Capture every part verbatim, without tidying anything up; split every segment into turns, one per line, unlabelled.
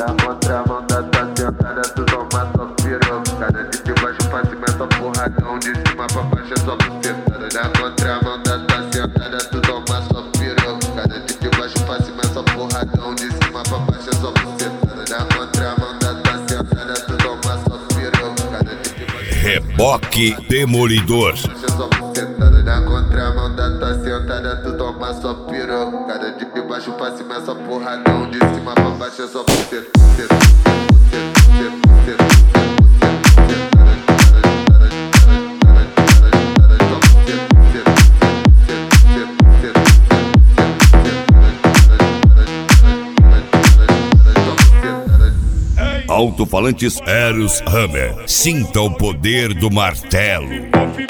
Na contramão da tua sentada, tu toma só pirocada. De baixo pra cima é só porradão, de cima pra baixo é só bucetada. Na contramão da tua sentada, tu toma só pirocada. De baixo pra cima é só porradão, de cima pra baixo é só bucetada. Na contramão da tua sentada, tu toma só pirocada.
Reboque Demolidor.
Na contramão da tua sentada, tu toma só pirocada. De baixo pra cima é só porradão, de cima pra baixo é só bucetada.
Alto-falantes Eros Hammer. Sinta o poder do martelo.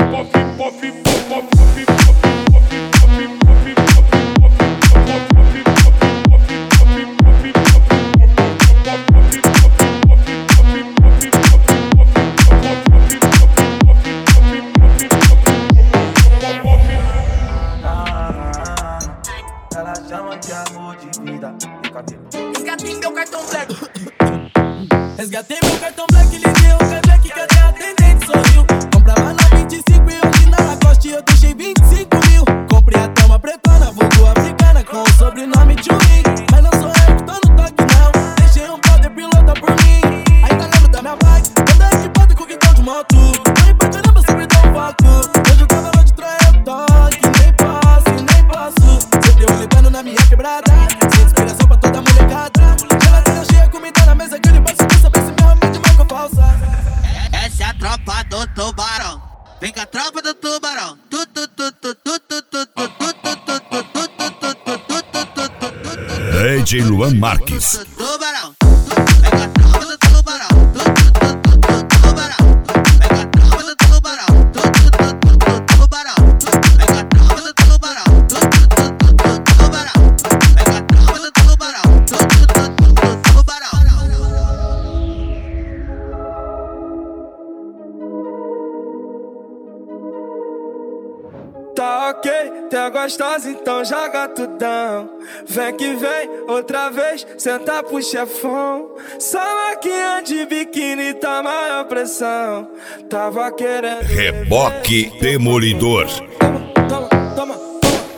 Ela chama de amor de vida.
Resgatei meu cartão black.
Resgatei meu cartão black, liguei o Cadillac que até atendente sorriu. Comprava na vinte e cinco e hoje na Lacoste eu deixei vinte e cinco mil. Comprei até uma pretona, vulgo africana com o sobrenome Tchumi. Mas não sou eu que tô no toque não, deixei um brother pilota por mim. Ainda lembro da minha bike, toda equipada com guidão de moto. Foi pra caramba, sempre dou um foco. Hoje eu tava lá de trajetória, nem posso, nem posso. Sempre eu levando na minha quebrada, sem inspiração pra toda molecada. Geladeira cheia, comida na mesa, aquele passo pra saber se meu remédio marca falsa.
Essa é a tropa do tubarão. Vem com a tropa do tubarão. Tu tu tu tu tu tu tu tu tu tu tu tu tu
D J Luan Marques.
tubarão. Vem com a tropa do tubarão. Tu tu tu tu tu tubarão. Vem com a tropa do tubarão. Tu tu tu tu tu tubarão. Vem com a tropa do tubarão. Tu tu tu tu tu tubarão. Vem com a tropa do tubarão. Tu tu tu tu tu tubarão.
Tá ok, tá gostosa, então joga tudão. Vem que vem, outra vez, senta pro chefão. Só maquinha de biquíni, tá maior pressão. Tava querendo
Reboque Demolidor.
Toma, toma, toma.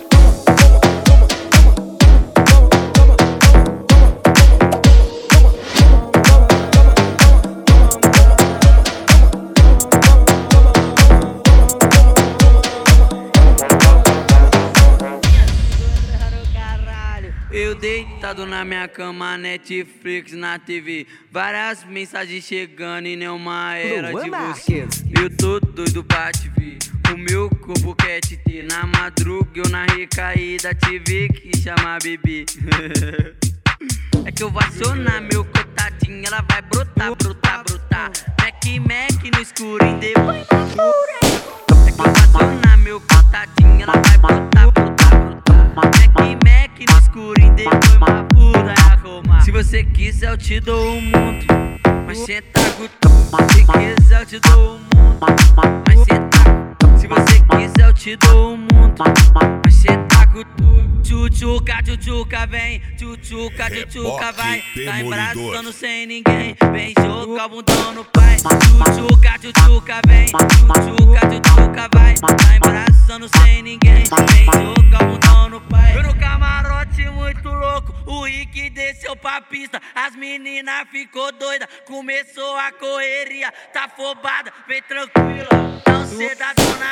Eu deitado na minha cama, Netflix na T V. Várias mensagens chegando e nenhuma era de você. Eu tô doido pra te ver, o meu corpo quer te ter. Na madruga eu na recaída tive que chamar bebê. É que eu vou acionar meu contatinho, ela vai brotar, brotar, brotar. Mac, Mac no escuro e depois na pura. É que eu vou acionar meu contatinho, ela vai brotar, brotar, brotar. Mac, Mac no escuro e depois uma pura arrumar. Se você quiser eu te dou o mundo, mas senta guto. Se quiser eu te dou o mundo, mas senta. Se você quiser eu te dou o mundo, mas senta guto. Tchutchuca, tchutchuca, vem, tchutchuca, tchutchuca, vai. Tá embraçando sem ninguém, vem jogar o bundão no pai. Tchutchuca, tchutchuca, vem, tchutchuca, tchutchuca, vai. Tá embraçando sem ninguém, vem jogar o bundão no pai. Eu no camarote muito louco, o Rick desceu pra pista. As meninas ficou doida, começou a correria. Tá afobada, vem tranquila, não cê da dona.